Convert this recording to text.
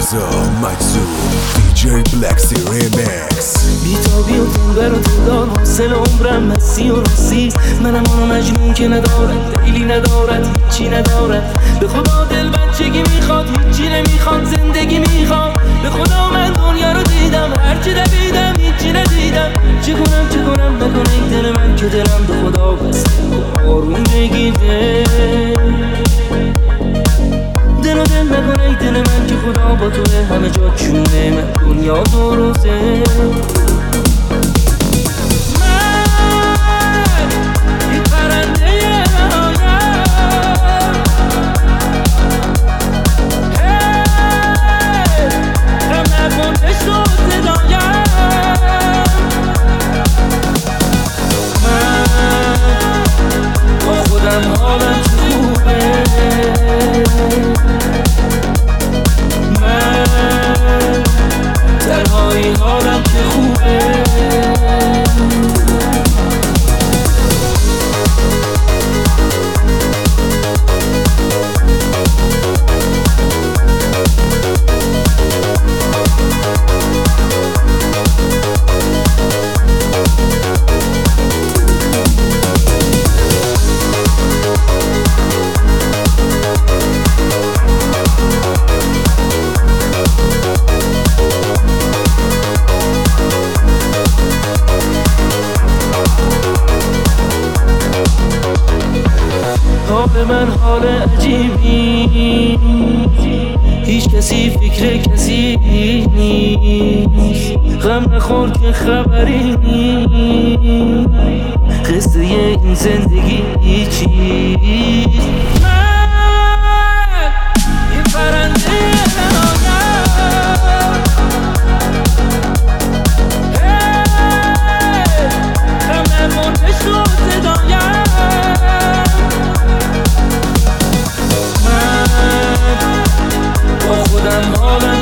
مرزا مجزور دیجی بلکسی ریمکس بیتابی و تنبر و تندار حاصل عمرم مسی و رسی منم آنو مجنون که ندارد دیلی ندارد هیچی ندارد به خدا دل بچگی میخواد هیچی نمیخواد زندگی میخواد به خدا من دنیا رو دیدم هرچی دویدم هیچی ندیدم چه کنم نکنه این دل من که دلم به خدا بسته آروم بگیده دل نکنه ای دل من که خدا با توه همه جا چونه من دنیا دو روزه من این پرنده رهایم غم نکن عشق و صدایم من با خودم حالم چه خوبه تنهایی حالم که خوبه حال من حال عجیبی هیچ کسی فکر کسی نیست غم نخور که خبری نیست قصه این زندگی چیست من یه پرنده رهایم غم نخور عشق و صدایم با خودم حالم